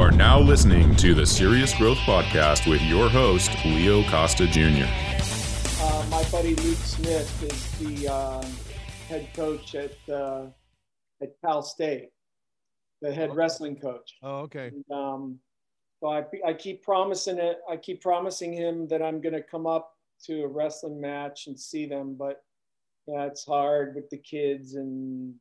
are now listening to the Serious Growth Podcast with your host, Leo Costa Jr. My buddy Luke Smith is the head coach at Cal State, the head wrestling coach. Oh, okay. And, so I keep promising it. I keep promising him that I'm going to come up to a wrestling match and see them, but yeah, it's hard with the kids and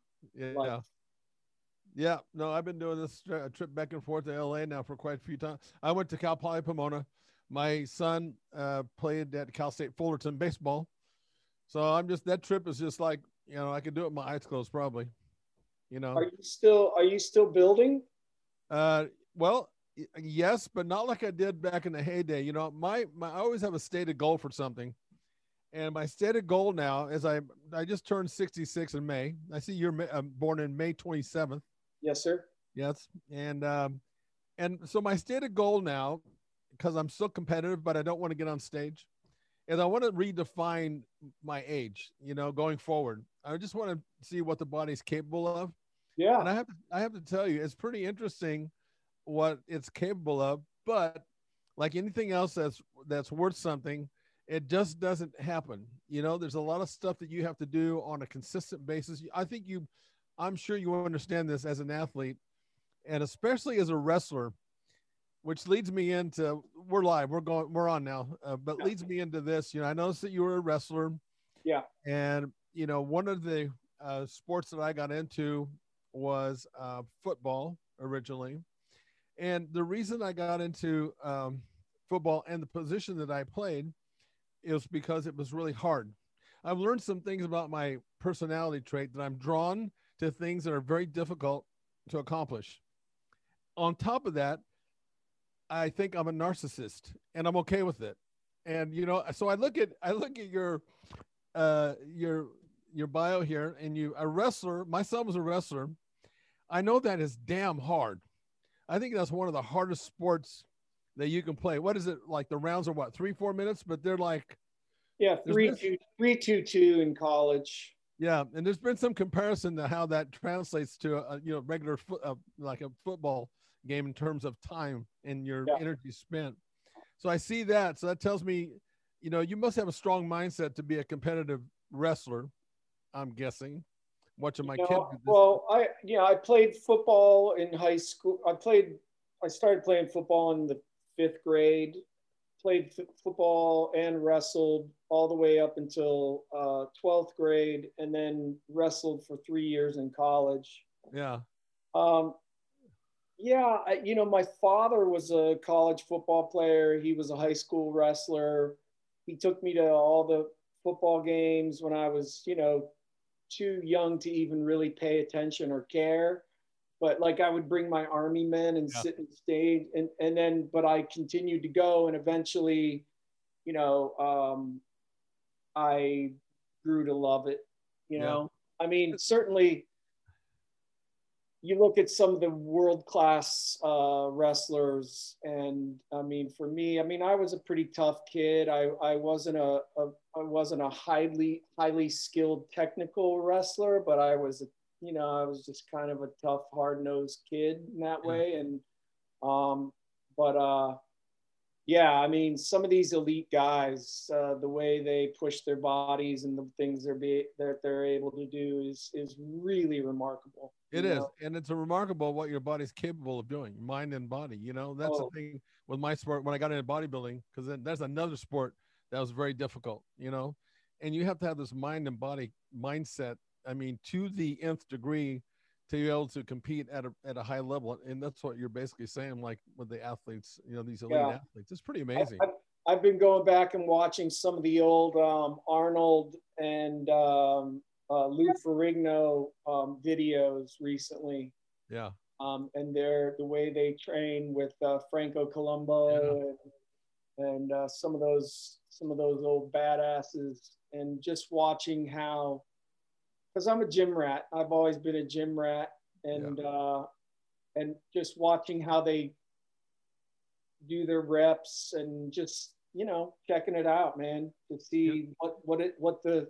Yeah, no, I've been doing this trip back and forth to LA now for quite a few times. I went to Cal Poly Pomona. My son played at Cal State Fullerton baseball. So that trip is just like, I could do it with my eyes closed probably, Are you still building? Well, yes, but not like I did back in the heyday. I always have a stated goal for something. And my stated goal now is I just turned 66 in May. I see you're born in May 27th. Yes, sir. Yes. And so my stated goal now, because I'm still competitive, but I don't want to get on stage, is I want to redefine my age, going forward. I just want to see what the body's capable of. Yeah. And I have to tell you, it's pretty interesting what it's capable of, but like anything else that's worth something, it just doesn't happen. There's a lot of stuff that you have to do on a consistent basis. I'm sure you understand this as an athlete, and especially as a wrestler, which leads me into, we're live, we're on now, but leads me into this. I noticed that you were a wrestler. Yeah. And, one of the sports that I got into was football originally. And the reason I got into football and the position that I played, it was because it was really hard. I've learned some things about my personality trait that I'm drawn to things that are very difficult to accomplish. On top of that, I think I'm a narcissist and I'm okay with it. And, so I look at your bio here, and a wrestler, my son was a wrestler. I know that is damn hard. I think that's one of the hardest sports that you can play. What is it like? The rounds are 3-4 minutes, but they're like, 3-2 in college. Yeah, and there's been some comparison to how that translates to a regular like a football game in terms of time and your energy spent. So I see that. So that tells me, you must have a strong mindset to be a competitive wrestler, I'm guessing. Watching my kid do this. Well, I played football in high school. I started playing football in the 5th grade. Played football and wrestled all the way up until 12th grade, and then wrestled for 3 years in college. Yeah. My father was a college football player. He was a high school wrestler. He took me to all the football games when I was, too young to even really pay attention or care. But like I would bring my army men and sit and stage, and then, but I continued to go, and eventually, I grew to love it. I mean, certainly you look at some of the world-class wrestlers, and I mean, for me, I was a pretty tough kid. I wasn't a highly skilled technical wrestler, but I was just kind of a tough, hard-nosed kid in that way. And, some of these elite guys, the way they push their bodies and the things that they're able to do is really remarkable. It is. And it's remarkable what your body's capable of doing, mind and body. That's the thing with my sport when I got into bodybuilding, because then there's another sport that was very difficult, and you have to have this mind and body mindset. To the nth degree to be able to compete at a high level. And that's what you're basically saying, like with the athletes, these elite athletes. It's pretty amazing. I've been going back and watching some of the old Arnold and Lou Ferrigno videos recently. Yeah. And the way they train with Franco Columbu and some of those old badasses, and just watching how, because I'm a gym rat. I've always been a gym rat, and just watching how they do their reps and just checking it out, man, to see what the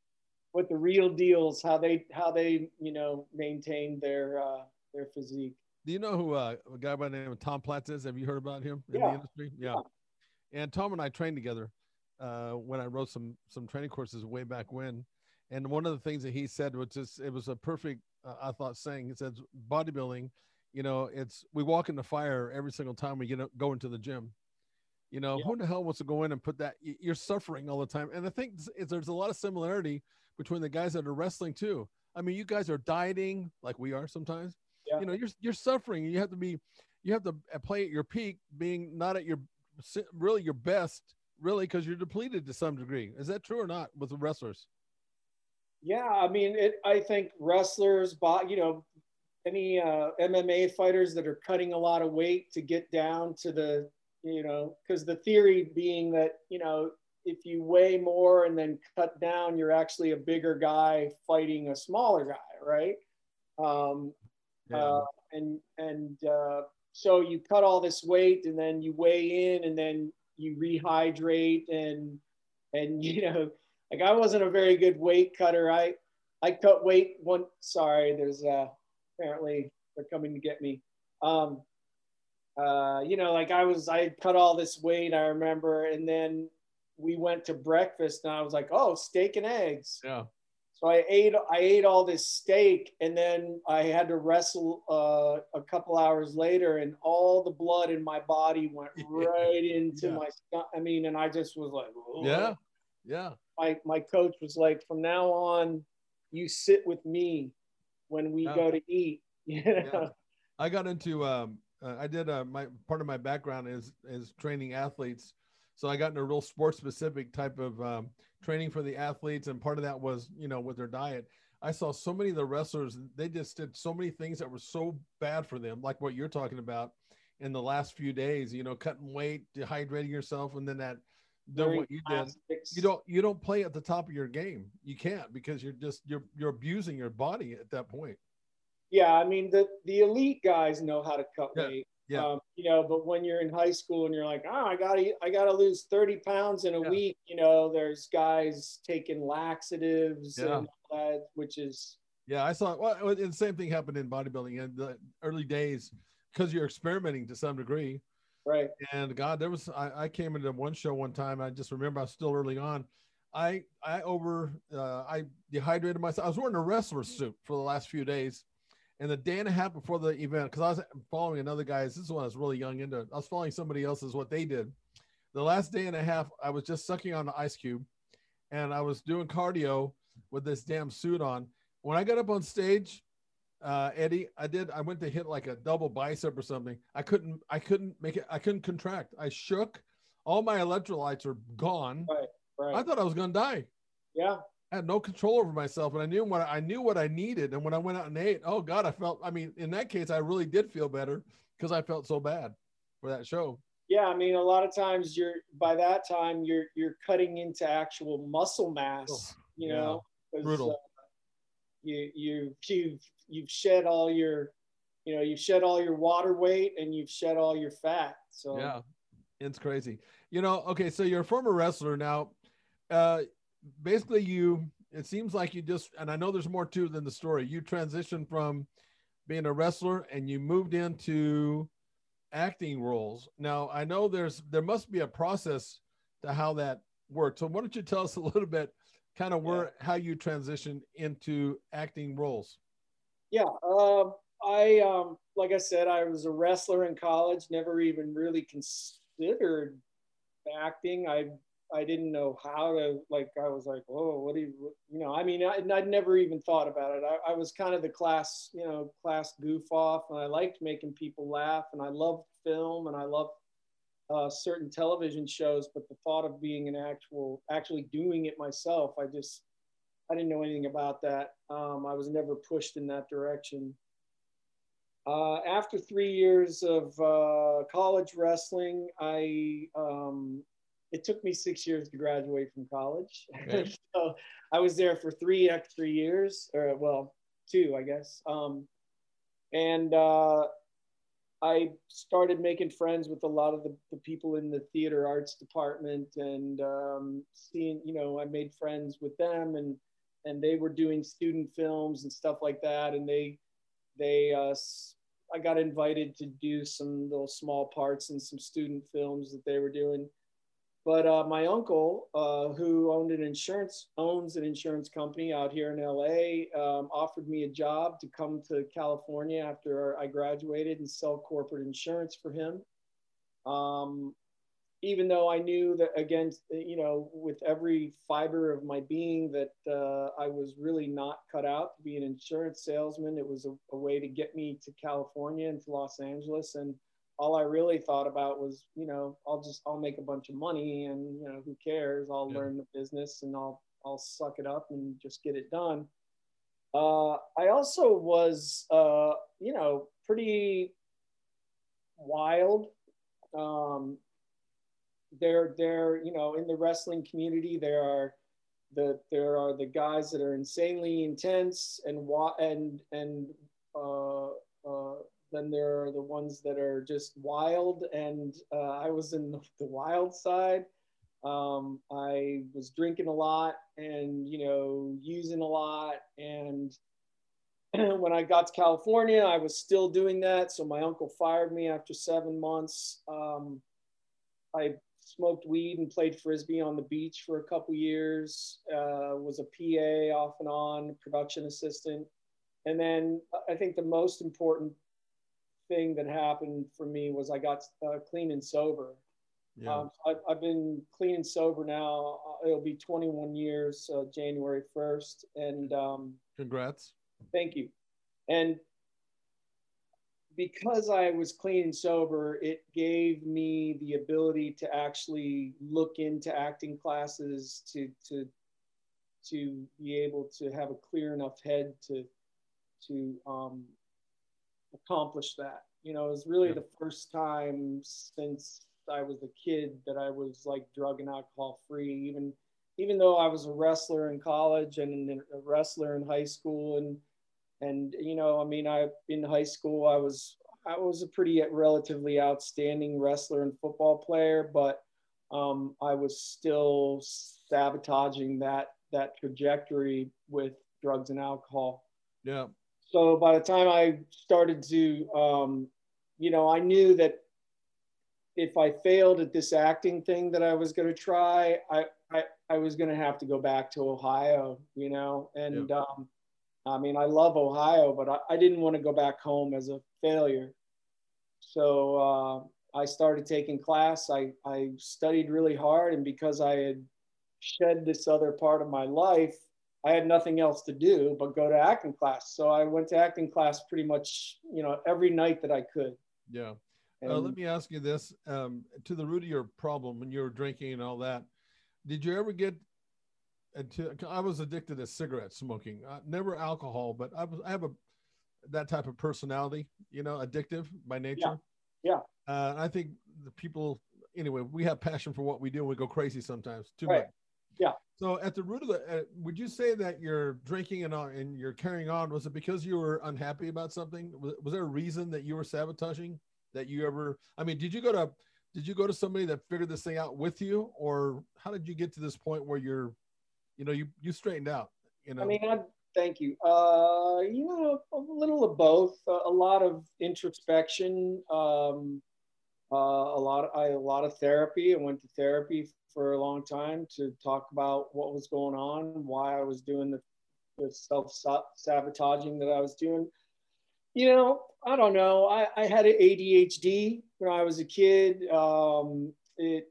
real deal is, how they maintain their physique. Do you know who a guy by the name of Tom Platz is? Have you heard about him in the Yeah. industry? Yeah. And Tom and I trained together when I wrote some training courses way back when. And one of the things that he said was just it was a perfect I thought saying. He said bodybuilding, it's we walk in the fire every single time we go into the gym. Yeah. Who the hell wants to go in and put that? You're suffering all the time. And I think there's a lot of similarity between the guys that are wrestling too. I mean, you guys are dieting like we are sometimes. Yeah. You're suffering. You have to play at your peak, being not at your really your best, really, because you're depleted to some degree. Is that true or not with the wrestlers? Yeah, I mean, I think wrestlers, any MMA fighters that are cutting a lot of weight to get down to because the theory being that, if you weigh more and then cut down, you're actually a bigger guy fighting a smaller guy, right? Yeah. So you cut all this weight and then you weigh in and then you rehydrate and like I wasn't a very good weight cutter. I cut weight one. Sorry, there's apparently they're coming to get me. Like I cut all this weight, I remember, and then we went to breakfast and I was like, oh, steak and eggs. Yeah. So I ate all this steak, and then I had to wrestle a couple hours later, and all the blood in my body went right into my stomach. I mean, and I just was like, oh. Yeah. My coach was like, from now on, you sit with me when we go to eat. Yeah. I got into I did my part of my background is training athletes. So I got into a real sports specific type of training for the athletes. And part of that was, with their diet. I saw so many of the wrestlers, they just did so many things that were so bad for them, like what you're talking about in the last few days, cutting weight, dehydrating yourself, and then doing what you did. You don't play at the top of your game. You can't, because you're abusing your body at that point. Yeah, I mean the elite guys know how to cut weight. Yeah. But when you're in high school and you're like, I gotta lose 30 pounds in a week, there's guys taking laxatives and all that, which is. Yeah, I saw. Well, the same thing happened in bodybuilding in the early days, because you're experimenting to some degree. Right. And God, I came into one show one time. I just remember I was still early on. I dehydrated myself. I was wearing a wrestler suit for the last few days. And the day and a half before the event, because I was following another guy's, this is when I was really young into it. I was following somebody else's, what they did. The last day and a half, I was just sucking on the ice cube, and I was doing cardio with this damn suit on. When I got up on stage, Eddie, I went to hit like a double bicep or something. I couldn't make it. I couldn't contract. I shook. All my electrolytes are gone. Right. I thought I was going to die. Yeah. I had no control over myself, and I knew what I needed. And when I went out and ate, oh God, in that case, I really did feel better, because I felt so bad for that show. Yeah, I mean, a lot of times by that time you're cutting into actual muscle mass. Brutal. You've shed all your, water weight, and you've shed all your fat. So yeah, it's crazy. Okay, so you're a former wrestler now. Basically, it seems like you just, and I know there's more to than the story. You transitioned from being a wrestler and you moved into acting roles. Now, I know there must be a process to how that works. So why don't you tell us a little bit, kind of how you transitioned into acting roles? Yeah. Like I said, I was a wrestler in college, never even really considered acting. I didn't know how to, I was like, oh, what do you, I mean, I'd never even thought about it. I was kind of the class goof off, and I liked making people laugh, and I loved film, and I loved certain television shows, but the thought of being actually doing it myself, I didn't know anything about that. I was never pushed in that direction. After 3 years of college wrestling, it took me 6 years to graduate from college. Okay. So I was there for 3 extra years, or 2, I guess. I started making friends with a lot of the people in the theater arts department, and I made friends with them, and they were doing student films and stuff like that. And they I got invited to do some little small parts in some student films that they were doing. But my uncle, who owns an insurance company out here in LA, offered me a job to come to California after I graduated and sell corporate insurance for him. Even though I knew that, again, with every fiber of my being, that I was really not cut out to be an insurance salesman. It was a way to get me to California and to Los Angeles. And all I really thought about was, I'll make a bunch of money, and, who cares? I'll learn the business, and I'll suck it up and just get it done. I also was, pretty wild. In the wrestling community, there are the guys that are insanely intense, and then there are the ones that are just wild. And I was in the wild side. I was drinking a lot and, using a lot. And when I got to California, I was still doing that. So my uncle fired me after 7 months. I smoked weed and played Frisbee on the beach for a couple years, was a PA off and on, production assistant. And then I think the most important thing that happened for me was I got clean and sober. Yeah. I've been clean and sober now. It'll be 21 years, January 1st. And congrats. Thank you. And because I was clean and sober, it gave me the ability to actually look into acting classes, to be able to have a clear enough head to accomplish that. It was really the first time since I was a kid that I was like drug and alcohol free, even though I was a wrestler in college and a wrestler in high school. And in high school, I was a pretty relatively outstanding wrestler and football player, but I was still sabotaging that trajectory with drugs and alcohol. Yeah. So by the time I started to, I knew that if I failed at this acting thing that I was going to try, I was going to have to go back to Ohio, and yeah. I love Ohio, but I didn't want to go back home as a failure. So I started taking class. I studied really hard, and because I had shed this other part of my life, I had nothing else to do but go to acting class. So I went to acting class pretty much, every night that I could. Yeah. Let me ask you this, to the root of your problem when you were drinking and all that, did you ever get I was addicted to cigarette smoking, never alcohol, but I have that type of personality, addictive by nature. Yeah. I think the people, anyway, we have passion for what we do and we go crazy sometimes too right. much. Yeah. So at the root of would you say that you're drinking and you're carrying on, was it because you were unhappy about something? Was there a reason that you were sabotaging that you ever, did you go to somebody that figured this thing out with you, or how did you get to this point where you're, you straightened out, Thank you. A little of both, a lot of introspection, a lot of therapy. I went to therapy for a long time to talk about what was going on, why I was doing the self-sabotaging that I was doing. I don't know. I had an ADHD when I was a kid. It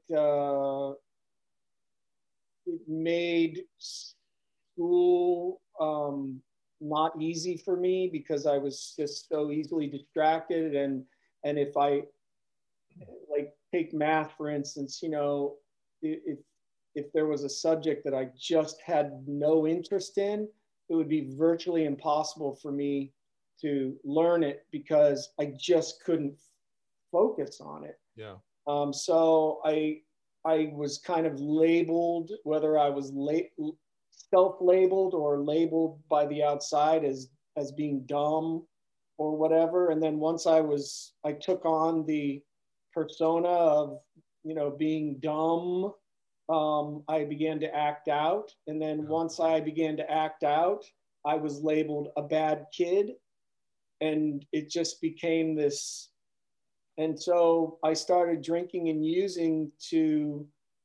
made school not easy for me because I was just so easily distracted. And if I take math, for instance, if there was a subject that I just had no interest in, it would be virtually impossible for me to learn it because I just couldn't focus on it. Yeah. So I was kind of labeled, whether I was self-labeled or labeled by the outside as being dumb or whatever. And then once I took on the persona of, being dumb, I began to act out. And then once I began to act out, I was labeled a bad kid. and it just became this. And so I started drinking and using to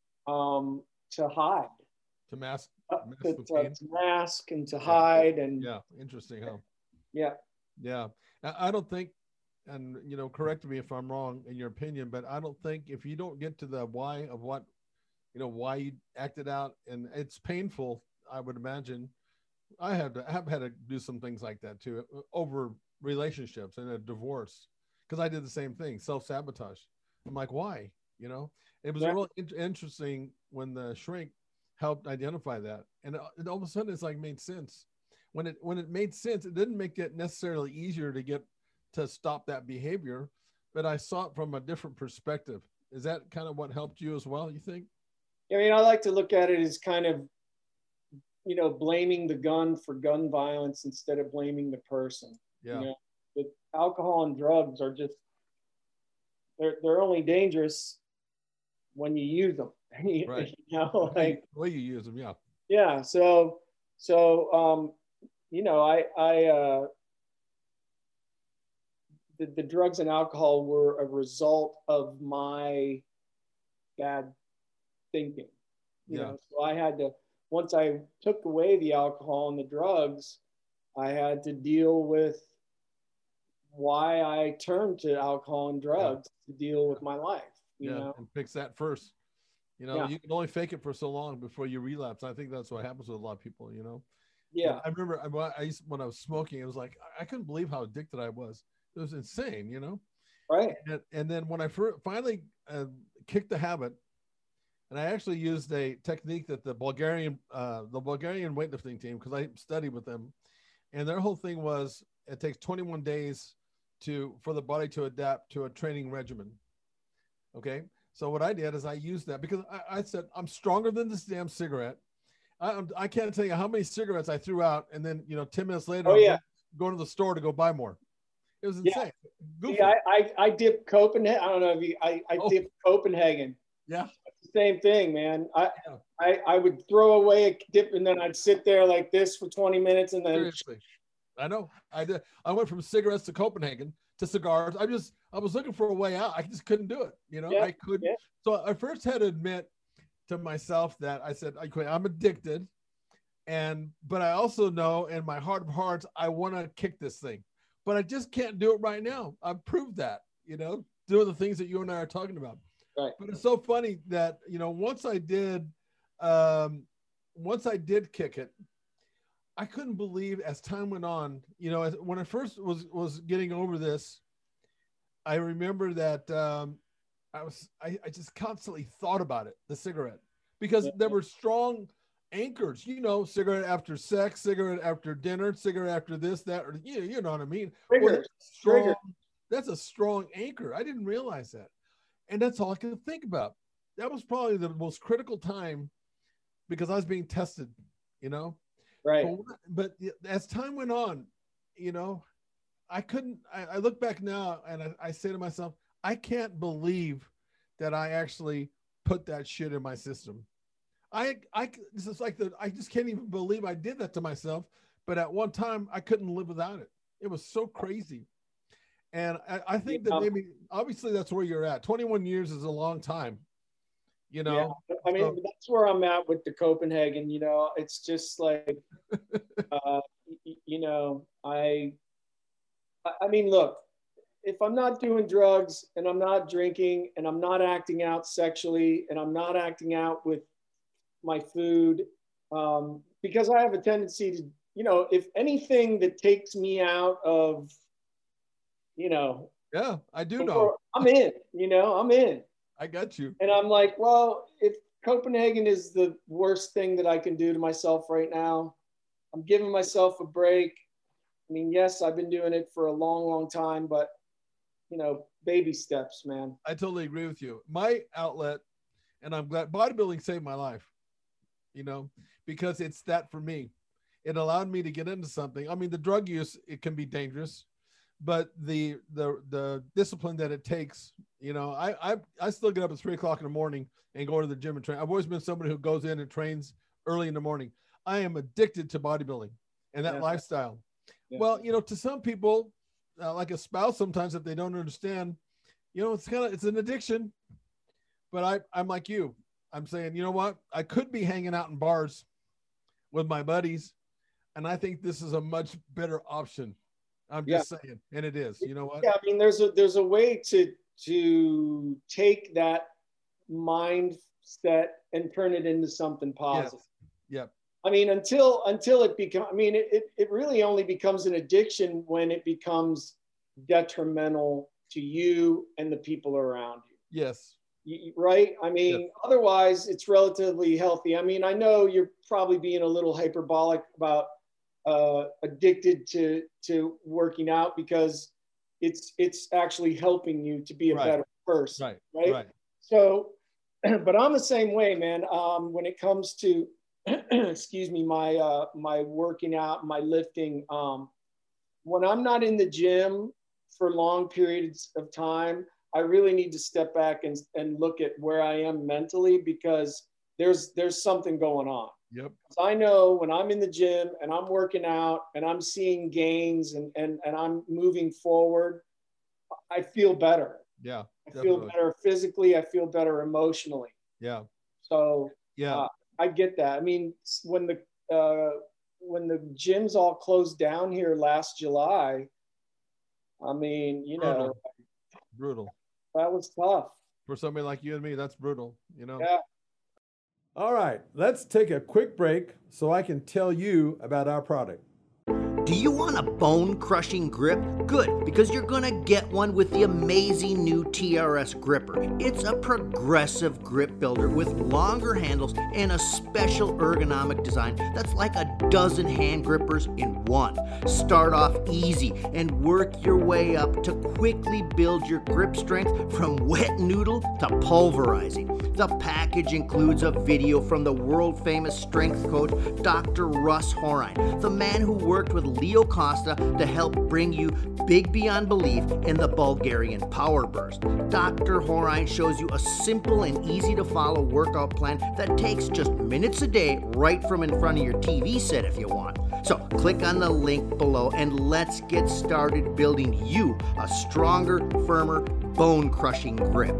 hide, To mask, to mask and to hide. And yeah, interesting, huh? Yeah. Yeah. I don't think, and correct me if I'm wrong in your opinion, but I don't think if you don't get to the why of what, why you acted out, and it's painful, I would imagine. I have had to do some things like that too, over relationships and a divorce, because I did the same thing, self-sabotage. I'm like, why? It was really interesting when the shrink helped identify that, and all of a sudden it's like made sense. When it made sense, it didn't make it necessarily easier to stop that behavior, but I saw it from a different perspective. Is that kind of what helped you as well, you think? I mean, I like to look at it as kind of, blaming the gun for gun violence instead of blaming the person. Yeah. But alcohol and drugs are just, they're only dangerous when you use them. Right. Like the way you use them. Yeah. Yeah. So the drugs and alcohol were a result of my bad thinking. So I had to, once I took away the alcohol and the drugs, I had to deal with why I turned to alcohol and drugs to deal with my life. You know, and fix that first. You can only fake it for so long before you relapse. I think that's what happens with a lot of people. Yeah. And I remember when I was smoking, it was like I couldn't believe how addicted I was. It was insane. Right. And then when I finally kicked the habit, and I actually used a technique that the Bulgarian weightlifting team, because I studied with them, and their whole thing was it takes 21 days for the body to adapt to a training regimen. Okay. So what I did is I used that because I said, I'm stronger than this damn cigarette. I can't tell you how many cigarettes I threw out. And then, 10 minutes later, going to the store to go buy more. It was insane. Yeah. I dipped Copenhagen. I don't know if I dipped Copenhagen. Yeah. It's the same thing, man. I would throw away a dip and then I'd sit there like this for 20 minutes and then. Seriously. I know. I did. I went from cigarettes to Copenhagen to cigars. I was looking for a way out. I just couldn't do it. I couldn't. Yeah. So I first had to admit to myself that I said, I'm addicted. But I also know in my heart of hearts, I want to kick this thing, but I just can't do it right now. I've proved that, doing the things that you and I are talking about. Right. But it's so funny that, once I did kick it, I couldn't believe as time went on, when I first was getting over this, I remember that I just constantly thought about it, the cigarette, because there were strong anchors, cigarette after sex, cigarette after dinner, cigarette after this, that, or you know what I mean? Trigger. That's a strong anchor. I didn't realize that. And that's all I could think about. That was probably the most critical time because I was being tested, Right. But as time went on, I look back now and I say to myself, I can't believe that I actually put that shit in my system. I just can't even believe I did that to myself. But at one time I couldn't live without it. It was so crazy. And I think that maybe, obviously that's where you're at. 21 years is a long time, Yeah. I mean, that's where I'm at with the Copenhagen, it's just like, I mean, look, if I'm not doing drugs and I'm not drinking and I'm not acting out sexually and I'm not acting out with my food, because I have a tendency to, if anything that takes me out of, yeah, I do know. I'm in, I'm in. I got you. And I'm like, well, if Copenhagen is the worst thing that I can do to myself right now, I'm giving myself a break. I mean, yes, I've been doing it for a long, long time, but, baby steps, man. I totally agree with you. My outlet, and I'm glad bodybuilding saved my life, because it's that for me. It allowed me to get into something. I mean, the drug use, it can be dangerous, but the discipline that it takes, I still get up at 3:00 in the morning and go to the gym and train. I've always been somebody who goes in and trains early in the morning. I am addicted to bodybuilding and that lifestyle. Yeah. Well, to some people, like a spouse sometimes, if they don't understand, it's an addiction. But I'm like you. I'm saying, you know what? I could be hanging out in bars with my buddies, and I think this is a much better option. I'm just saying, and it is. You know what? Yeah, I mean, there's a way to take that mindset and turn it into something positive. Yep. I mean, until it becomes, I mean, it really only becomes an addiction when it becomes detrimental to you and the people around you. Yes. Right? I mean, otherwise it's relatively healthy. I mean, I know you're probably being a little hyperbolic about addicted to working out, because it's actually helping you to be a better person. Right. So, but I'm the same way, man. When it comes to, excuse me, my working out, my lifting, when I'm not in the gym for long periods of time, I really need to step back and look at where I am mentally, because there's something going on. Yep. I know when I'm in the gym and I'm working out and I'm seeing gains and I'm moving forward, I feel better. Yeah. I feel better physically. I feel better emotionally. Yeah. So I get that. I mean, when the gyms all closed down here last July, I mean, brutal. That was tough. For somebody like you and me, that's brutal, Yeah. All right, let's take a quick break so I can tell you about our product. Do you want a bone-crushing grip? Good, because you're gonna get one with the amazing new TRS gripper. It's a progressive grip builder with longer handles and a special ergonomic design that's like a dozen hand grippers in one. Start off easy and work your way up to quickly build your grip strength from wet noodle to pulverizing. The package includes a video from the world-famous strength coach, Dr. Russ Horine, the man who worked with Leo Costa to help bring you big beyond belief in the Bulgarian Power Burst. Dr. Horine shows you a simple and easy to follow workout plan that takes just minutes a day right from in front of your TV set if you want. So click on the link below and let's get started building you a stronger, firmer, bone-crushing grip.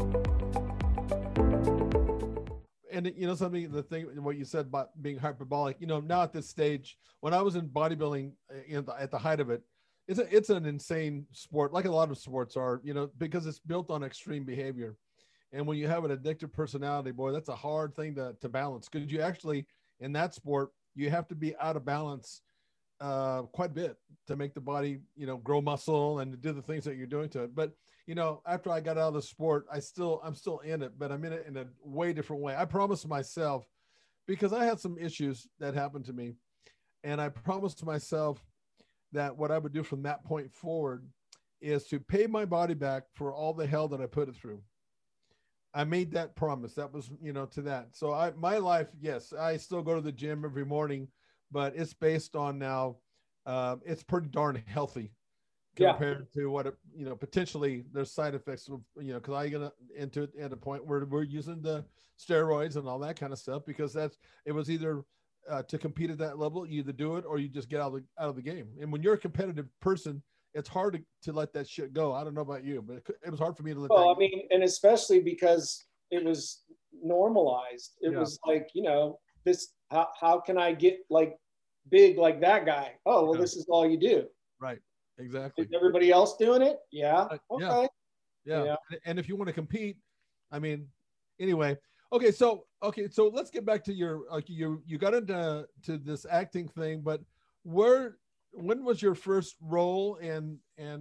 And something, what you said about being hyperbolic, now at this stage, when I was in bodybuilding at the height of it, it's an insane sport, like a lot of sports are, because it's built on extreme behavior. And when you have an addictive personality, boy, that's a hard thing to balance. Because you actually, in that sport, you have to be out of balance quite a bit to make the body, grow muscle and to do the things that you're doing to it. But after I got out of the sport, I'm still in it, but I'm in it in a way different way. I promised myself, because I had some issues that happened to me, and I promised myself that what I would do from that point forward is to pay my body back for all the hell that I put it through. I made that promise. That was, to that. So my life, yes, I still go to the gym every morning, but it's based on now, it's pretty darn healthy compared to what it, potentially there's side effects of, because I get into it at a point where we're using the steroids and all that kind of stuff, because it was either to compete at that level, you either do it or you just get out of the game. And when you're a competitive person, it's hard to let that shit go. I don't know about you, but it was hard for me to let that go. I mean, and especially because it was normalized. It was like, this, how can I get like big like that guy? Oh, well, this is all you do. Right. Exactly. Is everybody else doing it? Yeah. Okay. Yeah. And if you want to compete, I mean, anyway. Okay. So let's get back to your, you got into this acting thing, but when was your first role, and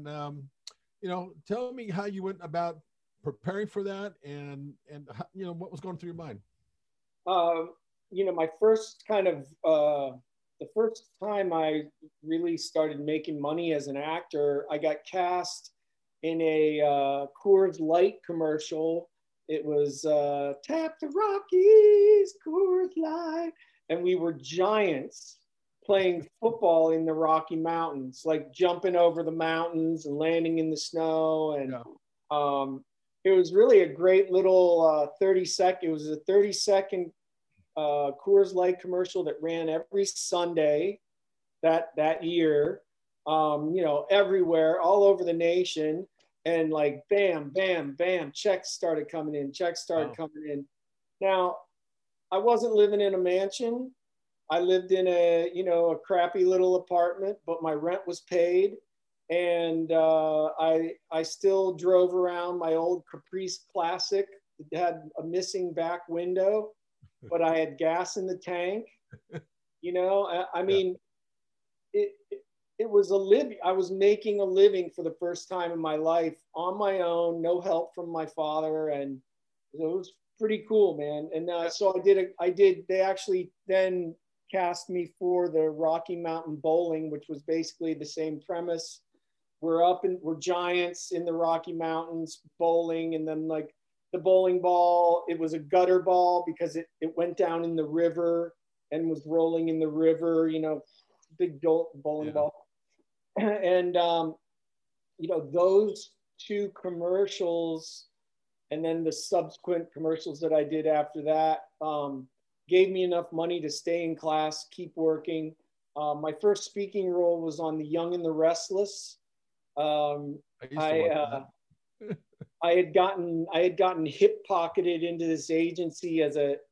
tell me how you went about preparing for that, and what was going through your mind? My first kind of, the first time I really started making money as an actor, I got cast in a Coors Light commercial. It was Tap the Rockies, Coors Light. And we were giants playing football in the Rocky Mountains, like jumping over the mountains and landing in the snow. And it was really a great little 30-second, it was a 30-second Coors Light commercial that ran every Sunday that year. you know, everywhere, all over the nation. And like, bam, bam, bam, checks started coming in, coming in. Now, I wasn't living in a mansion. I lived in a, you know, a crappy little apartment, but my rent was paid. And I still drove around my old Caprice Classic. It had a missing back window, but I had gas in the tank. You know, I mean, it was a living. I was making a living for the first time in my life on my own, no help from my father, and it was pretty cool, man. And so I did. They actually then cast me for the Rocky Mountain Bowling, which was basically the same premise. We're giants in the Rocky Mountains bowling, and then like the bowling ball, it was a gutter ball because it went down in the river and was rolling in the river, you know, big bowling ball. And, you know, those two commercials and then the subsequent commercials that I did after that gave me enough money to stay in class, keep working. My first speaking role was on The Young and the Restless. I had gotten hip pocketed into this agency as a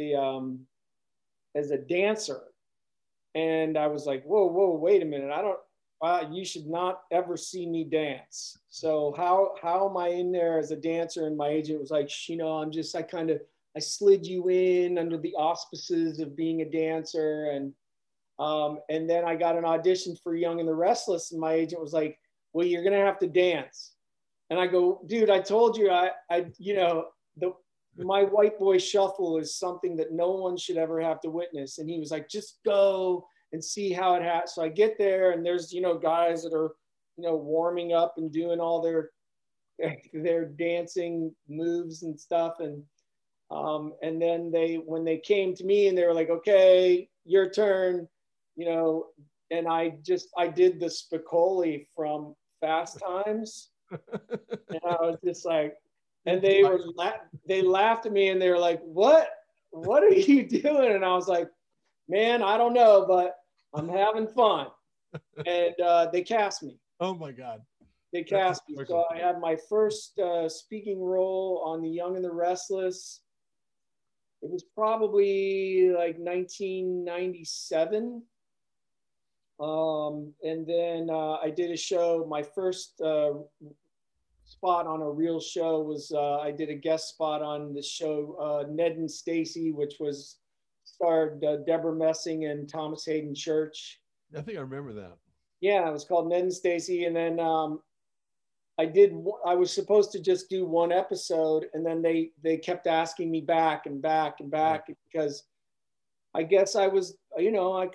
dancer, and I was like, whoa, wait a minute, you should not ever see me dance. So how am I in there as a dancer? And my agent was like, you know, I slid you in under the auspices of being a dancer, and then I got an audition for Young and the Restless, and my agent was like, well, you're gonna have to dance. And I go, dude, I told you, you know, my white boy shuffle is something that no one should ever have to witness. And he was like, just go and see how it has. So I get there, and there's, you know, guys that are, you know, warming up and doing all their dancing moves and stuff. And then when they came to me and they were like, okay, your turn, you know, and I did the Spicoli from Fast Times. And I was just like, and they laughed at me, and they were like, what are you doing? And I was like, man, I don't know, but I'm having fun. And they cast me. Oh my God. They cast me. So I had my first speaking role on The Young and the Restless. It was probably like 1997. And then I did a show. My first spot on a real show was I did a guest spot on the show Ned and Stacy, which starred Deborah Messing and Thomas Hayden Church. I think I remember that. Yeah, it was called Ned and Stacy. And then I was supposed to just do one episode, and then they kept asking me back and back and back, because I guess I was, you know, I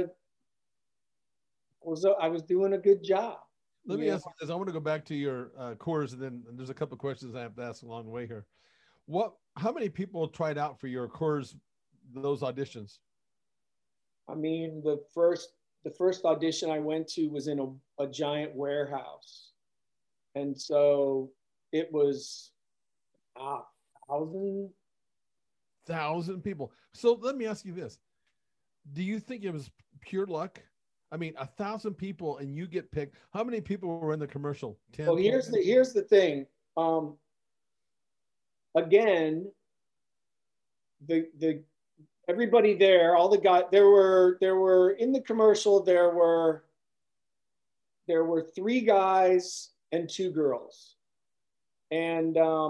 was doing a good job. Let me ask you this. I want to go back to your course, and then there's a couple of questions I have to ask along the way here. How many people tried out for your course, those auditions? I mean, the first audition I went to was in a giant warehouse. And so it was 1,000 people. So let me ask you this. Do you think it was pure luck? I mean, 1,000 people and you get picked. How many people were in the commercial? 10? Well, here's the thing. Again, the everybody there, all the guys, there were in the commercial, there were 3 guys and 2 girls. And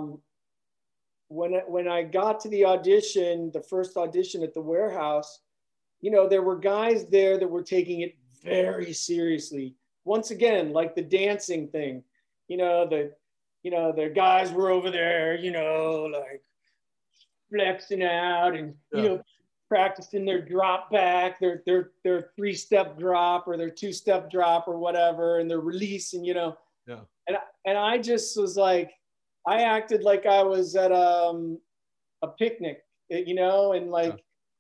when I got to the audition, the first audition at the warehouse, you know, there were guys there that were taking it very seriously. Once again, like the dancing thing, you know, the guys were over there, you know, like flexing out and, you know, practicing their drop back, their 3-step drop or their 2-step drop or whatever, and their release, and, you know, and I just was like, I acted like I was at a picnic, you know, and like,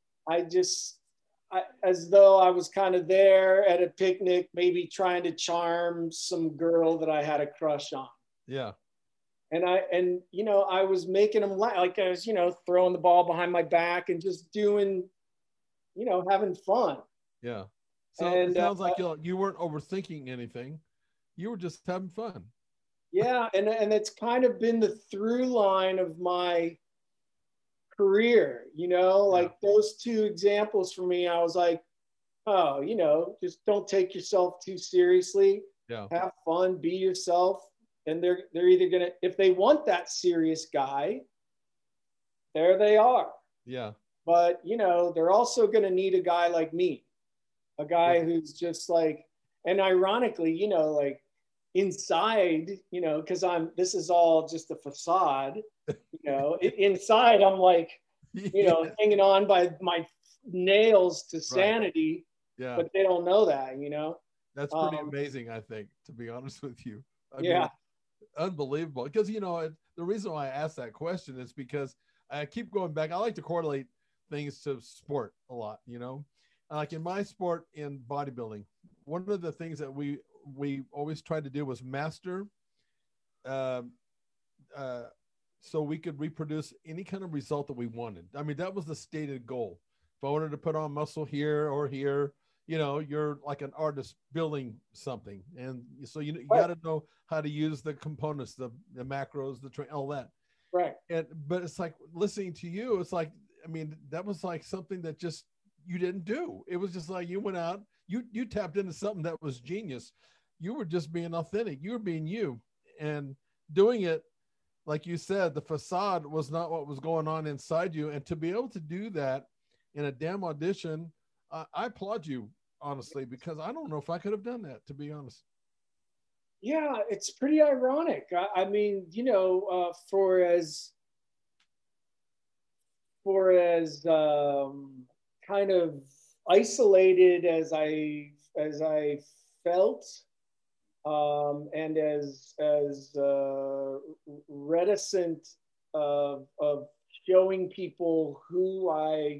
as though I was kind of there at a picnic, maybe trying to charm some girl that I had a crush on. Yeah. And you know, I was making them laugh, like I was, you know, throwing the ball behind my back and just doing, you know, having fun. Yeah. So it sounds like you weren't overthinking anything. You were just having fun. Yeah, and it's kind of been the through line of my career, like those two examples for me. I was like, oh, just don't take yourself too seriously. Yeah. Have fun, be yourself. And they're either gonna, if they want that serious guy, there they are. Yeah. But they're also gonna need a guy like me, a guy who's just like, and ironically, like inside, because this is all just a facade, inside I'm like, hanging on by my nails to sanity. Yeah. But they don't know that, That's pretty amazing, I think, to be honest with you. I mean, unbelievable. Because, the reason why I asked that question is because I keep going back. I like to correlate things to sport a lot, like in my sport, in bodybuilding, one of the things that we always tried to do was master so we could reproduce any kind of result that we wanted. I mean, that was the stated goal. If I wanted to put on muscle here or here, you're like an artist building something. And so you got to know how to use the components, the macros, all that. Right. But it's like listening to you, it's like, I mean, that was like something that just you didn't do. It was just like you went out, you tapped into something that was genius. You were just being authentic. You were being you and doing it. Like you said, the facade was not what was going on inside you. And to be able to do that in a damn audition, I applaud you, honestly, because I don't know if I could have done that, to be honest. Yeah, it's pretty ironic. I mean, for as kind of isolated as I felt, and as reticent of showing people who I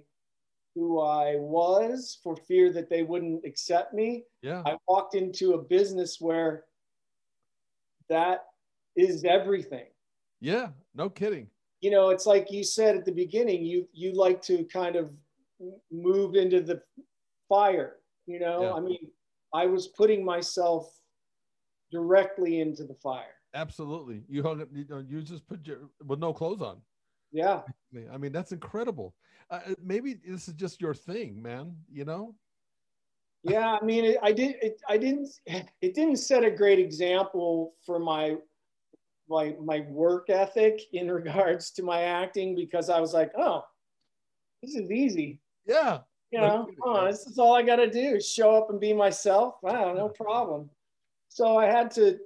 was for fear that they wouldn't accept me. Yeah. I walked into a business where that is everything. Yeah, no kidding. It's like you said at the beginning, you like to kind of move into the fire, Yeah. I mean, I was putting myself directly into the fire. Absolutely. You hung it, you just put with no clothes on. Yeah. I mean, that's incredible. Maybe this is just your thing, man, Yeah, I mean, it didn't set a great example for my work ethic in regards to my acting, because I was like, oh, this is easy. Yeah. This is all I got to do is show up and be myself. Wow, no problem. So I had to,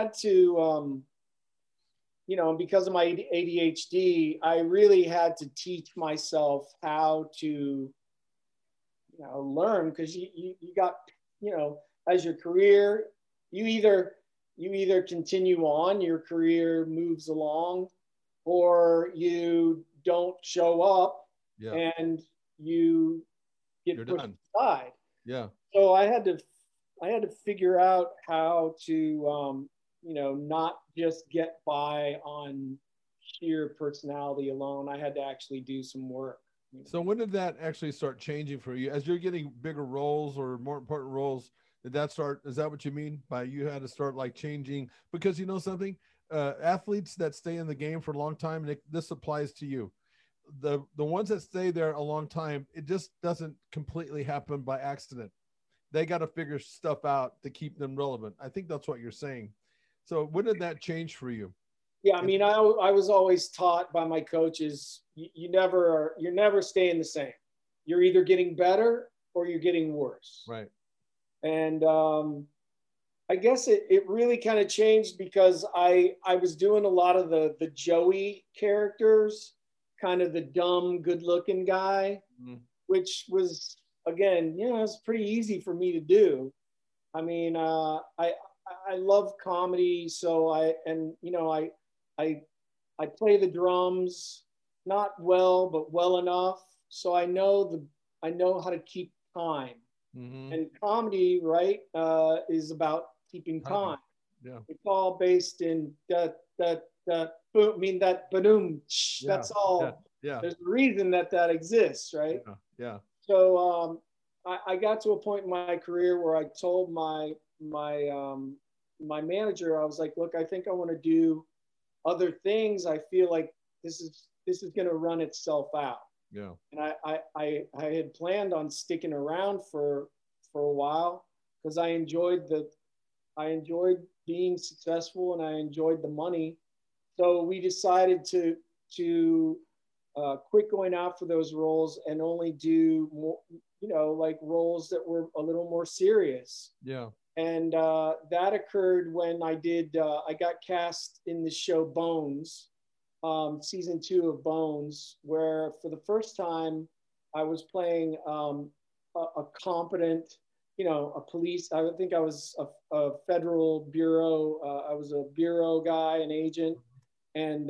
and because of my ADHD, I really had to teach myself how to, learn, because you got, as your career, you either continue on, your career moves along, or you don't show up and you get pushed aside. Yeah. So I had to figure out how to, not just get by on sheer personality alone. I had to actually do some work. So when did that actually start changing for you? As you're getting bigger roles or more important roles, did that start? Is that what you mean by you had to start like changing? Because something, athletes that stay in the game for a long time, this applies to you. The ones that stay there a long time, it just doesn't completely happen by accident. They got to figure stuff out to keep them relevant. I think that's what you're saying. So when did that change for you? Yeah, I mean, I was always taught by my coaches, you're never staying the same. You're either getting better or you're getting worse. Right. And I guess it really kind of changed because I was doing a lot of the Joey characters, kind of the dumb, good-looking guy, which was, again, it's pretty easy for me to do. I mean, I love comedy, so I play the drums, not well, but well enough. So I know how to keep time. Mm-hmm. And comedy, right, is about keeping time. Yeah. It's all based in that boom, I mean that ba-doom. That's all. Yeah. There's a reason that exists, right? Yeah. So I got to a point in my career where I told my manager, I was like, look, I think I want to do other things. I feel like this is going to run itself out. Yeah. And I had planned on sticking around for a while because I enjoyed being successful and I enjoyed the money. So we decided to quit going out for those roles and only do more, like roles that were a little more serious. Yeah. And that occurred when I got cast in the show Bones, season 2 of Bones, where for the first time I was playing a competent, a police. I think I was a federal bureau. I was a bureau guy, an agent, and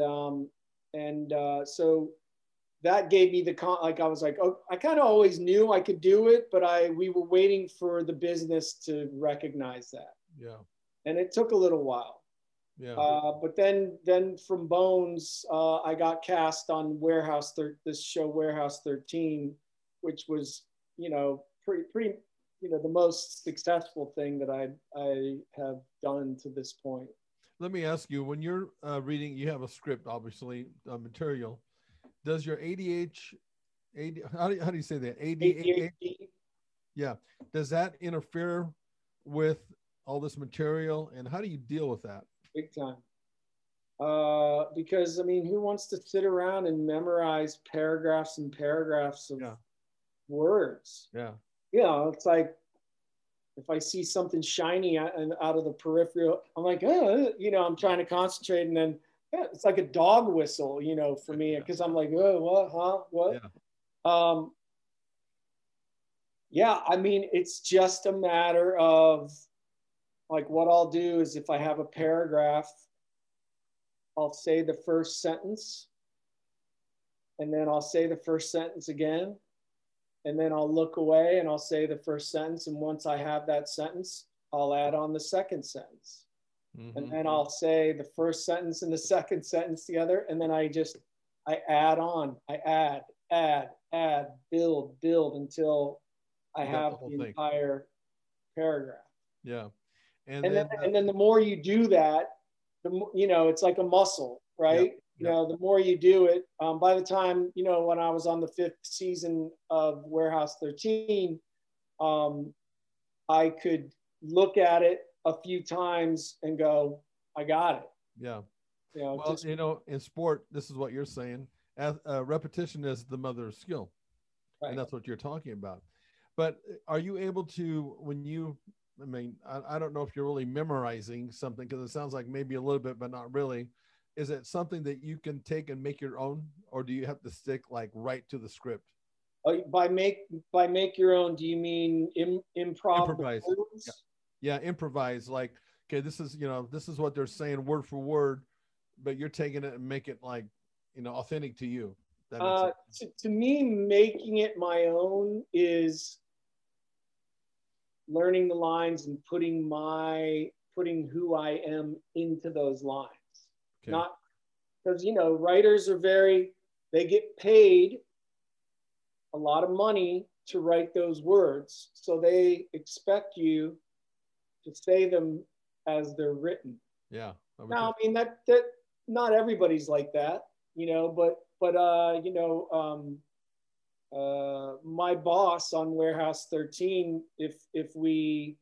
so that gave me I was like, oh, I kind of always knew I could do it, but we were waiting for the business to recognize that. Yeah. And it took a little while. Yeah. But then from Bones, I got cast on this show Warehouse 13, which was, pretty, the most successful thing that I have done to this point. Let me ask you, when you're reading, you have a script, obviously, material. Does your how do you say that? ADHD? Yeah. Does that interfere with all this material, and how do you deal with that? Big time. Because who wants to sit around and memorize paragraphs and paragraphs of words? Yeah. It's like if I see something shiny out of the peripheral, I'm like, I'm trying to concentrate, and then it's like a dog whistle, for me, because I'm like, oh, what, huh, what? Yeah. It's just a matter of like what I'll do is if I have a paragraph, I'll say the first sentence, and then I'll say the first sentence again, and then I'll look away and I'll say the first sentence, and once I have that sentence, I'll add on the second sentence. Mm-hmm. And then I'll say the first sentence and the second sentence together. And then I add on, I add, build until I have the entire paragraph. Yeah. And then the more you do that, it's like a muscle, right? The more you do it, by the time, when I was on the 5th season of Warehouse 13, I could look at it a few times and go, I got it. Yeah. In sport, this is what you're saying. Repetition is the mother of skill. Right. And that's what you're talking about. But are you able to, I don't know if you're really memorizing something, because it sounds like maybe a little bit, but not really. Is it something that you can take and make your own, or do you have to stick like right to the script? By make your own, do you mean improvise? Yeah, improvise. Like, okay, this is what they're saying word for word, but you're taking it and make it like, authentic to you. To me, making it my own is learning the lines and putting who I am into those lines. Okay. Not because, writers they get paid a lot of money to write those words. So they expect you to say them as they're written. Yeah. Now, that not everybody's like that, but my boss on Warehouse 13, if we,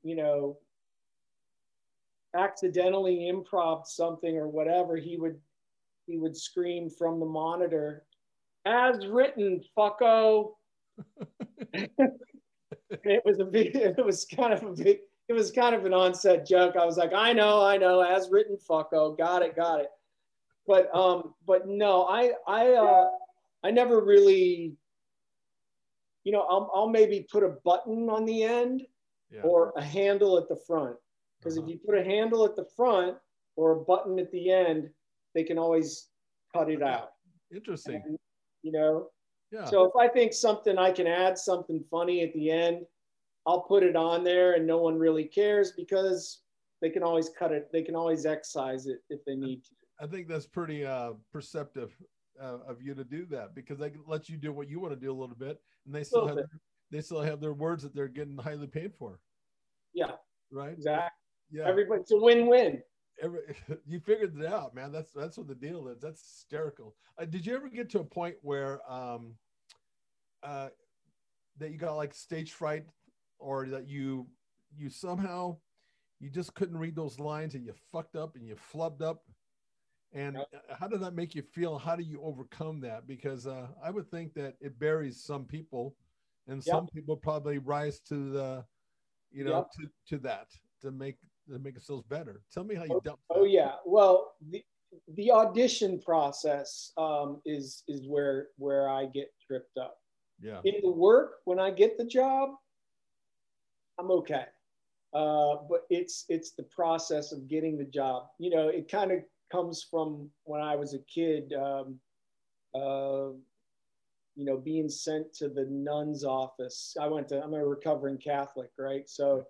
accidentally improv something or whatever, he would scream from the monitor, "As written, fucko." It was kind of an onset joke. I was like, I know, as written, fucko, got it. But no, I never really, I'll maybe put a button on the end or a handle at the front. Because if you put a handle at the front or a button at the end, they can always cut it out. Interesting. And, so if I think I can add something funny at the end, I'll put it on there and no one really cares because they can always cut it. They can always excise it if they need to. I think that's pretty perceptive of you to do that, because they let you do what you want to do a little bit, and they still have they still have their words that they're getting highly paid for. Yeah, right. exactly. Yeah, everybody, it's a win-win. You figured it out, man. That's what the deal is. That's hysterical. Did you ever get to a point where that you got like stage fright, or that you somehow you just couldn't read those lines and you fucked up and you flubbed up? And how did that make you feel? How do you overcome that? Because I would think that it buries some people, and some people probably rise to the, to that to make themselves better. Tell me how you dealt with that. Oh yeah. Well, the audition process is where I get tripped up. Yeah. In the work, when I get the job, I'm okay. But it's the process of getting the job. It kind of comes from when I was a kid, being sent to the nun's office. I'm a recovering Catholic, right? So,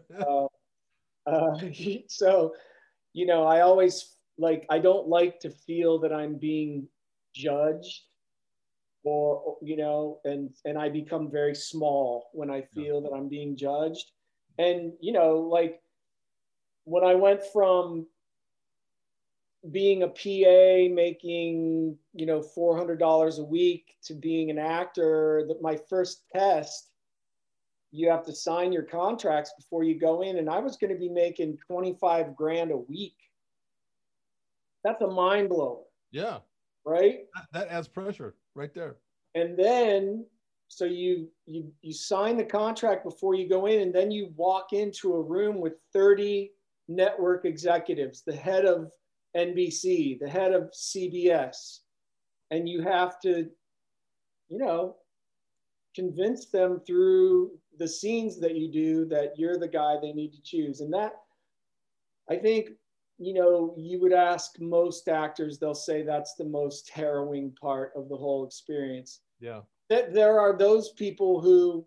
so, I always I don't like to feel that I'm being judged, or, and I become very small when I feel that I'm being judged. And, when I went from being a PA making, $400 a week to being an actor, that my first test, you have to sign your contracts before you go in. And I was going to be making 25 grand a week. That's a mind blower. Yeah. Right. That adds pressure right there. And then, so you sign the contract before you go in, and then you walk into a room with 30 network executives, the head of NBC, the head of CBS, and you have to, convince them through the scenes that you do that you're the guy they need to choose. And that, I think, you would ask most actors, they'll say that's the most harrowing part of the whole experience. Yeah. That there are those people who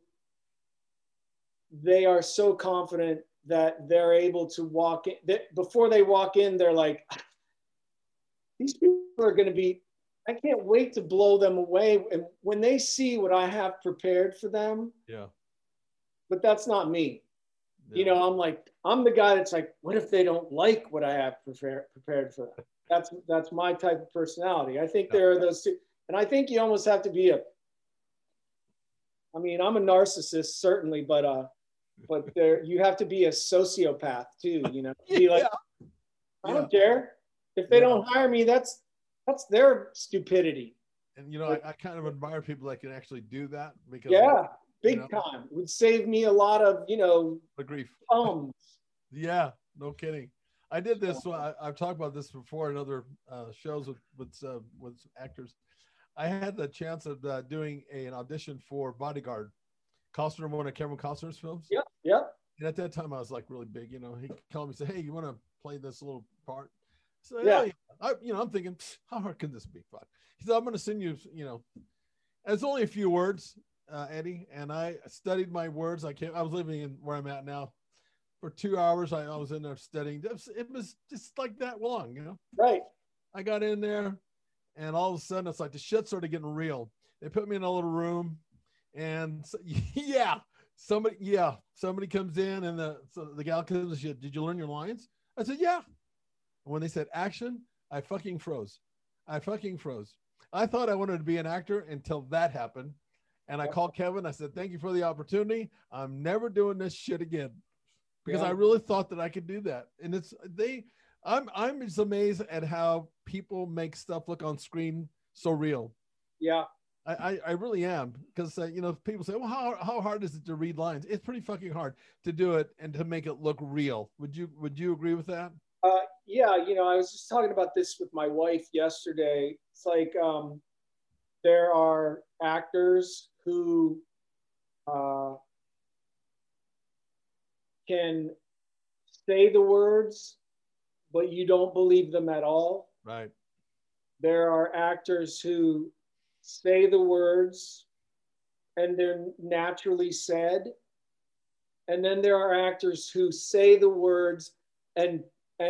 they are so confident that they're able to walk in, that before they walk in, they're like, these people are going to be, I can't wait to blow them away. And when they see what I have prepared for them, yeah, but that's not me. Yeah. I'm the guy that's like, what if they don't like what I have prepared for them? That's my type of personality. I think there are those two, and I think you almost have to be I'm a narcissist certainly, but you have to be a sociopath too, be like, I don't care if they don't hire me. That's their stupidity. And I kind of admire people that can actually do that, because big time. It would save me a lot of the grief. Yeah, no kidding. I did this. I've talked about this before in other shows with actors. I had the chance of doing an audition for Bodyguard, Costner, one of Kevin Costner's films. Yeah. And at that time, I was like really big. He called me and said, "Hey, you want to play this little part?" So I'm thinking, how hard can this be? Fuck. He said, "I'm going to send you. It's only a few words, Eddie." And I studied my words. I was living in where I'm at now for 2 hours. I was in there studying. It was just like that long, Right. I got in there, and all of a sudden, it's like the shit started getting real. They put me in a little room, and somebody comes in, and the gal comes and she said, "Did you learn your lines?" I said, "Yeah." And when they said action, I fucking froze. I thought I wanted to be an actor until that happened. And I called Kevin. I said, "Thank you for the opportunity. I'm never doing this shit again." Because I really thought that I could do that. And I'm just amazed at how people make stuff look on screen so real. Yeah. I really am. Because, people say, well, how hard is it to read lines? It's pretty fucking hard to do it and to make it look real. Would you agree with that? I was just talking about this with my wife yesterday. It's like there are actors who can say the words, but you don't believe them at all. Right. There are actors who say the words and they're naturally said. And then there are actors who say the words and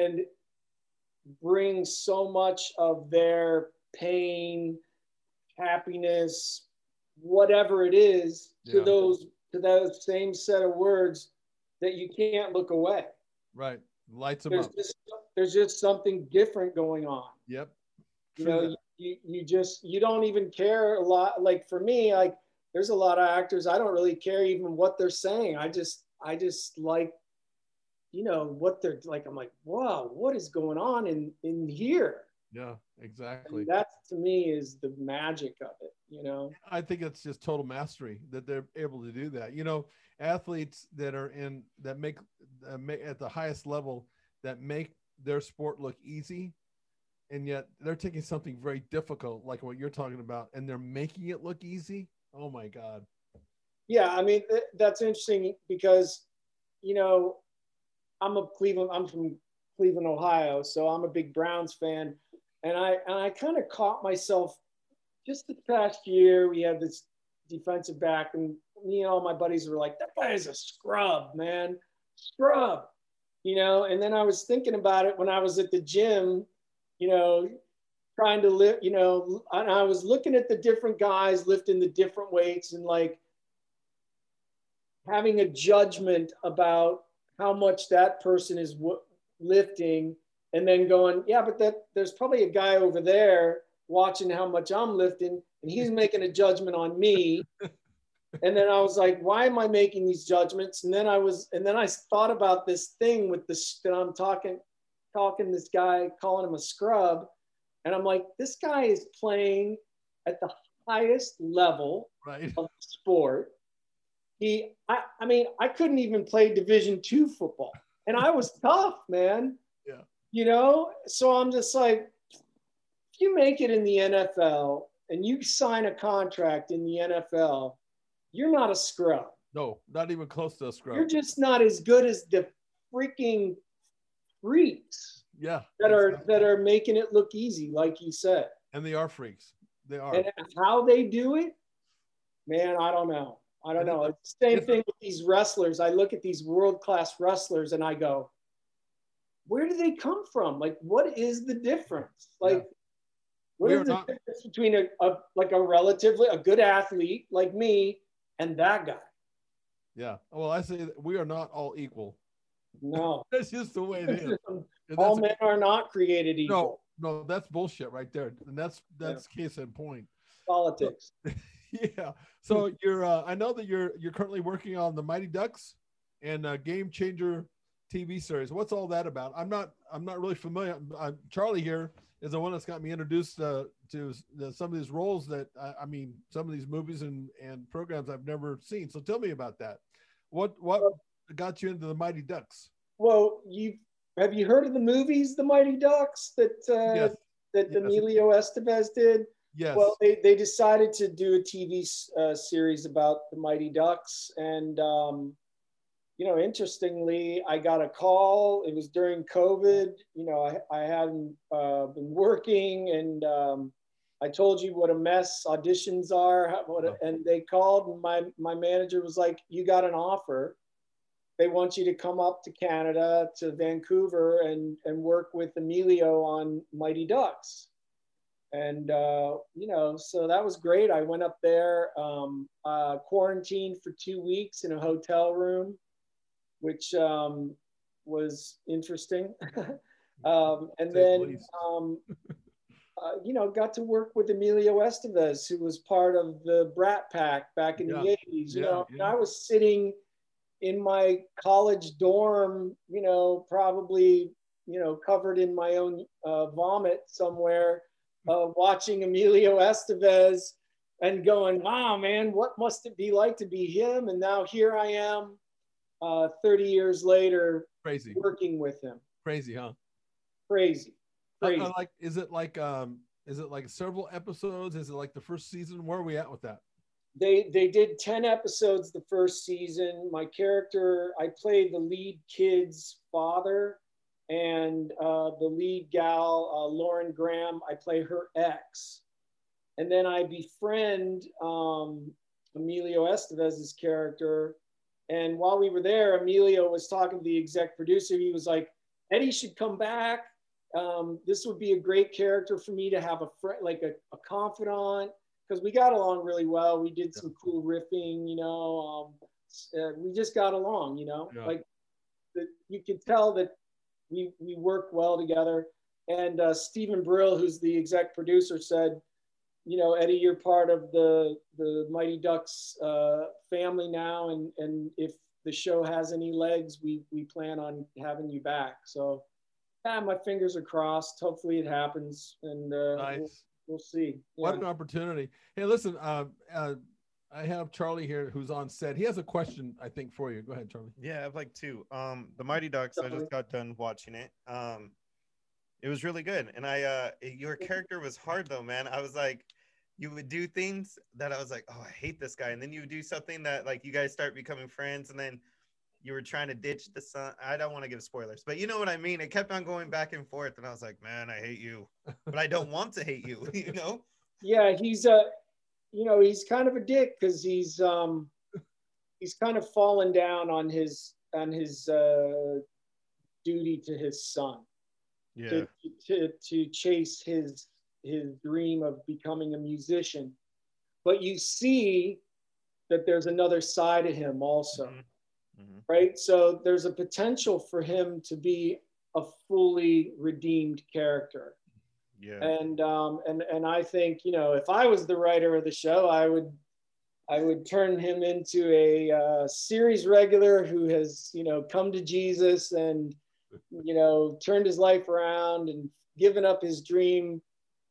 bring so much of their pain, happiness, whatever it is to Yeah. those same set of words that you can't look away. Right. Lights them There's up. there's just something different going on. Yep. You True know, that. you don't even care a lot. Like for me, like there's a lot of actors I don't really care even what they're saying. I just like, you know, what they're like. I'm like, wow, what is going on in here? Yeah, exactly. And that to me is the magic of it, you know. I think it's just total mastery that they're able to do that. You know, athletes that are in that make at the highest level that make their sport look easy, and yet they're taking something very difficult, like what you're talking about, and they're making it look easy. Oh my God. Yeah, I mean that's interesting because, you know, I'm from Cleveland, Ohio, so I'm a big Browns fan, and I kind of caught myself just this past year. We had this defensive back, and me and all my buddies were like, "That guy is a scrub, man, scrub," you know. And then I was thinking about it when I was at the gym, you know, trying to lift, you know, and I was looking at the different guys lifting the different weights and like having a judgment about how much that person is lifting, and then going, yeah, but there's probably a guy over there watching how much I'm lifting, and he's making a judgment on me. And then I was like, why am I making these judgments? And then I thought about this thing with this that I'm talking this guy, calling him a scrub, and I'm like, this guy is playing at the highest level Right. of sport. I mean, I couldn't even play Division II football, and I was tough, man. Yeah. You know, so I'm just like, if you make it in the NFL and you sign a contract in the NFL, you're not a scrub. No, not even close to a scrub. You're just not as good as the freaking freaks Yeah. that are making it look easy, like you said. And they are freaks. They are. And how they do it, man, I don't know. It's the same thing with these wrestlers. I look at these world-class wrestlers and I go, where do they come from? Like, what is the difference? Like, what is the difference between a good athlete like me and that guy? Yeah. Well, I say we are not all equal. No. That's just the way it is. All men are not created equal. No, that's bullshit right there. And that's case in point. Politics. Yeah. So I know that you're currently working on the Mighty Ducks and Game Changer TV series. What's all that about? I'm not really familiar. Charlie here is the one that's got me introduced to some of these roles that I mean, some of these movies and programs I've never seen. So tell me about that. What got you into the Mighty Ducks? Well, have you heard of the movies, The Mighty Ducks, that Emilio Estevez did? Yes. Well, they decided to do a TV series about the Mighty Ducks, and you know, interestingly, I got a call. It was during COVID. You know, I hadn't been working, and I told you what a mess auditions are. And they called, and my manager was like, "You got an offer. They want you to come up to Canada, to Vancouver, and work with Emilio on Mighty Ducks." And, you know, so that was great. I went up there, quarantined for 2 weeks in a hotel room, which was interesting. And then, you know, got to work with Emilio Estevez, who was part of the Brat Pack back in the 80s. You know, I was sitting in my college dorm, you know, probably, you know, covered in my own vomit somewhere, watching Emilio Estevez and going, wow, man, what must it be like to be him? And now here I am 30 years later, crazy, working with him. Crazy, huh? Crazy. Is it like several episodes? Is it like the first season? Where are we at with that? They did 10 episodes the first season. My character, I played the lead kid's father, and the lead gal, Lauren Graham, I play her ex. And then I befriend Emilio Estevez's character. And while we were there, Emilio was talking to the exec producer. He was like, Eddie should come back. This would be a great character for me to have a friend, like a confidant, because we got along really well. We did some cool riffing, we just got along, like you could tell that we worked well together. And Stephen Brill, who's the exec producer, said, Eddie, you're part of the Mighty Ducks family now, and if the show has any legs, we plan on having you back. So, my fingers are crossed. Hopefully it happens, and nice. We'll see. What an opportunity. Hey, listen, I have Charlie here who's on set. He has a question, I think, for you. Go ahead, Charlie. Yeah, I have like two. The Mighty Ducks, I just got done watching it. It was really good. And your character was hard though, man. I was like, you would do things that I was like, oh, I hate this guy. And then you would do something that like you guys start becoming friends, and then you were trying to ditch the son. I don't want to give spoilers, but you know what I mean? It kept on going back and forth. And I was like, man, I hate you, but I don't want to hate you, Yeah, he's he's kind of a dick because he's kind of fallen down on his duty to his son. Yeah. To chase his dream of becoming a musician. But you see that there's another side of him also. Mm-hmm. Right? So there's a potential for him to be a fully redeemed character. Yeah. And I think, if I was the writer of the show, I would turn him into a series regular who has, come to Jesus and, turned his life around and given up his dream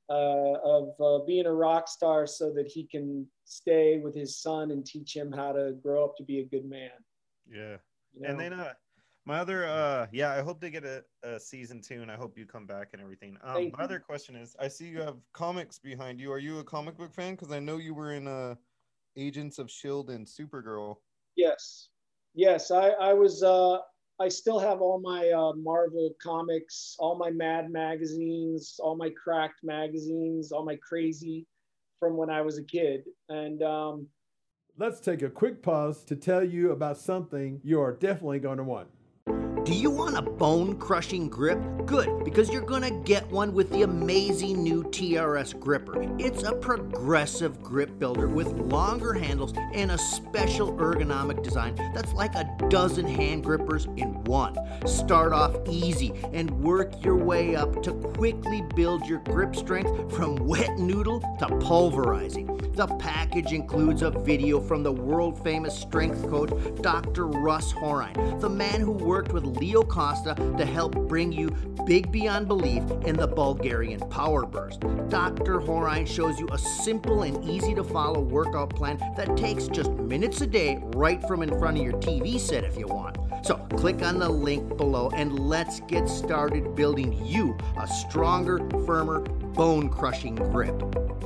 of being a rock star so that he can stay with his son and teach him how to grow up to be a good man. Yeah. And then my other I hope they get a season 2, and I hope you come back and everything. My other question is, I see you have comics behind you. Are you a comic book fan? Because I know you were in Agents of S.H.I.E.L.D. and Supergirl. Yes, I was I still have all my Marvel comics, all my Mad magazines, all my Cracked magazines, all my Crazy from when I was a kid. And let's take a quick pause to tell you about something you are definitely going to want. Do you want a bone-crushing grip? Good, because you're going to get one with the amazing new TRS gripper. It's a progressive grip builder with longer handles and a special ergonomic design that's like a dozen hand grippers in one. Start off easy and work your way up to quickly build your grip strength from wet noodle to pulverizing. The package includes a video from the world-famous strength coach, Dr. Russ Horine, the man who worked with Leo Costa to help bring you big beyond belief in the Bulgarian Power Burst. Dr. Horine shows you a simple and easy to follow workout plan that takes just minutes a day right from in front of your TV set if you want. So click on the link below and let's get started building you a stronger, firmer, bone-crushing grip.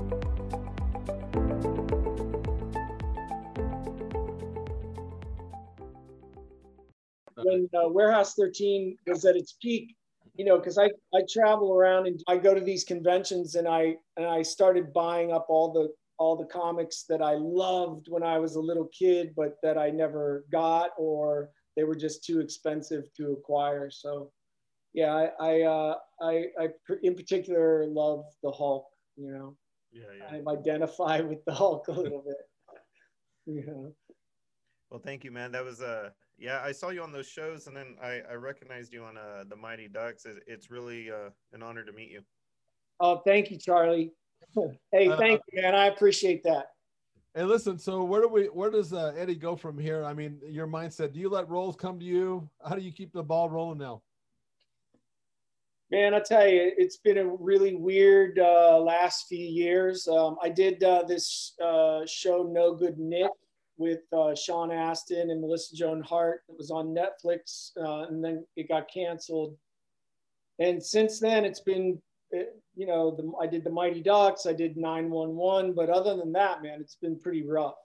When Warehouse 13 was at its peak, because I travel around and I go to these conventions, and I started buying up all the comics that I loved when I was a little kid, but that I never got, or they were just too expensive to acquire. So, yeah, I in particular love the Hulk. Yeah. I identify with the Hulk a little bit. Well, thank you, man. That was I saw you on those shows, and then I recognized you on the Mighty Ducks. It's really an honor to meet you. Oh, thank you, Charlie. Hey, thank you, man. I appreciate that. Hey, listen, so where does Eddie go from here? I mean, your mindset, do you let roles come to you? How do you keep the ball rolling now? Man, I tell you, it's been a really weird last few years. I did this show, No Good Nick, with Sean Astin and Melissa Joan Hart. It was on Netflix, and then it got canceled. And since then, it's been, I did the Mighty Ducks, I did 911, but other than that, man, it's been pretty rough.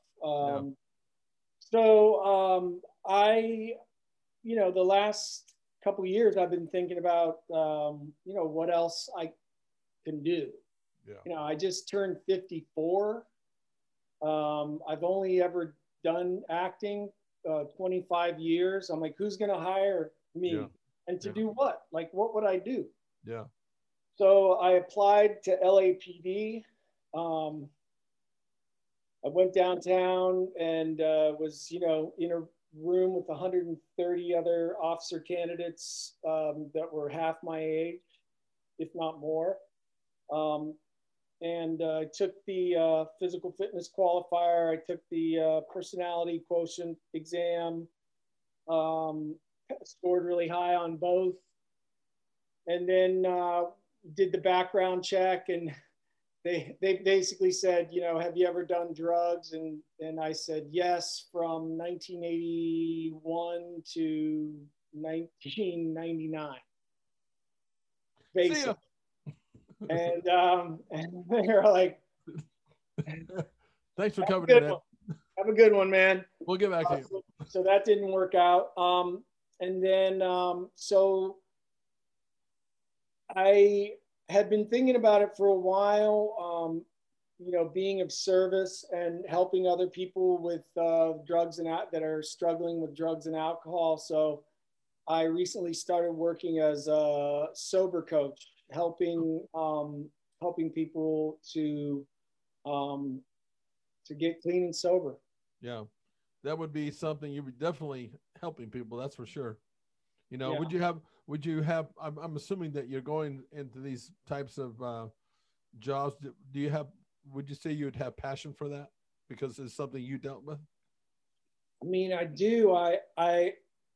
So the last couple of years, I've been thinking about, what else I can do. Yeah. I just turned 54. I've only ever done acting 25 years. I'm like, who's going to hire me? Yeah. And to do what? Like, what would I do? Yeah. So I applied to LAPD. I went downtown and was, in a room with 130 other officer candidates that were half my age, if not more. And I took the physical fitness qualifier. I took the personality quotient exam, scored really high on both. And then did the background check, and they basically said, have you ever done drugs? And I said, yes, from 1981 to 1999. Basically. And they're like, thanks for coming in. Have a good one, man. We'll get back to you. So that didn't work out. And then, so I had been thinking about it for a while, being of service and helping other people with drugs that are struggling with drugs and alcohol. So I recently started working as a sober coach, helping people to get clean and sober. Yeah, that would be something you would definitely helping people. That's for sure. Yeah. Would you have? I'm assuming that you're going into these types of jobs. Would you say you would have passion for that because it's something you dealt with? I mean, I do. I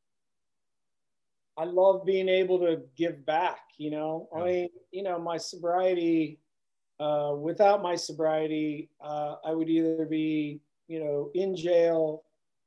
love being able to give back, Yeah. I mean, my sobriety, without my sobriety, I would either be, in jail,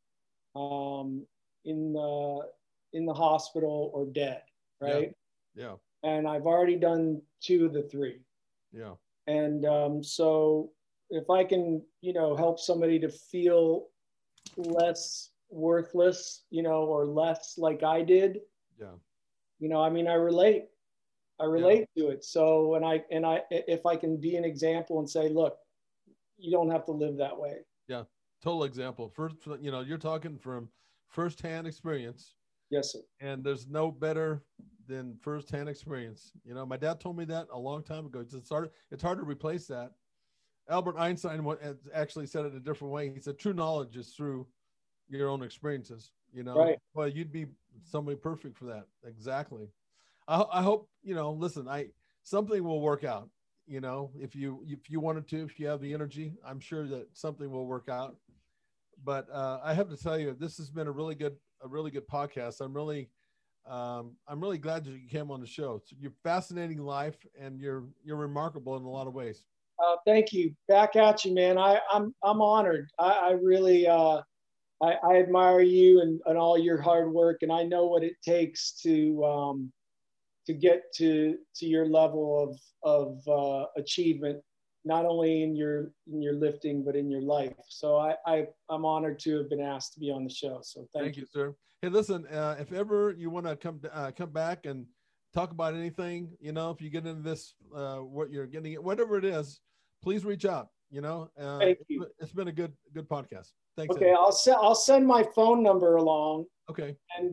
in the hospital, or dead, right? Yeah. And I've already done 2 of the 3. Yeah. And so if I can, help somebody to feel less worthless, or less like I did, yeah. I mean, I relate to it. So, and I, if I can be an example and say, look, you don't have to live that way. Yeah. Total example. First, you're talking from firsthand experience. Yes, sir. And there's no better than firsthand experience. My dad told me that a long time ago. It's hard to replace that. Albert Einstein actually said it a different way. He said, true knowledge is through your own experiences, Right. Well, you'd be somebody perfect for that. Exactly. I hope, listen, something will work out, if you wanted to, if you have the energy, I'm sure that something will work out. But I have to tell you, this has been a really good podcast. I'm really glad that you came on the show. It's your fascinating life, and you're remarkable in a lot of ways. Thank you. Back at you, man. I'm honored. I really, I admire you and all your hard work, and I know what it takes to get to your level of achievement, not only in your lifting, but in your life. So I'm honored to have been asked to be on the show. So thank you, sir. Hey, listen, if ever you want to come back and talk about anything, if you get into this, what you're getting, whatever it is, please reach out. Thank you. It's been a good podcast. Thanks. Okay, Eddie. I'll send my phone number along. Okay. And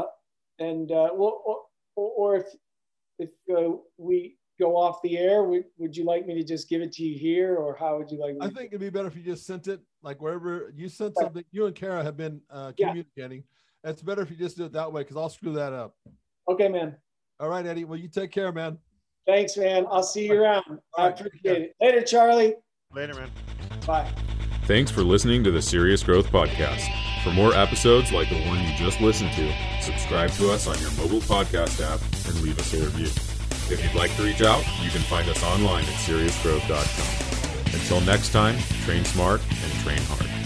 or if we go off the air, would you like me to just give it to you here, or how would you like me I think it'd be better if you just sent it, like wherever you sent something. You and Kara have been communicating. Yeah. It's better if you just do it that way, because I'll screw that up. Okay, man. All right, Eddie. Well, you take care, man. Thanks, man. I'll see you around. I appreciate it. Later, Charlie. Later, man. Bye. Thanks for listening to the Serious Growth Podcast. For more episodes like the one you just listened to, subscribe to us on your mobile podcast app and leave us a review. If you'd like to reach out, you can find us online at seriousgrowth.com. Until next time, train smart and train hard.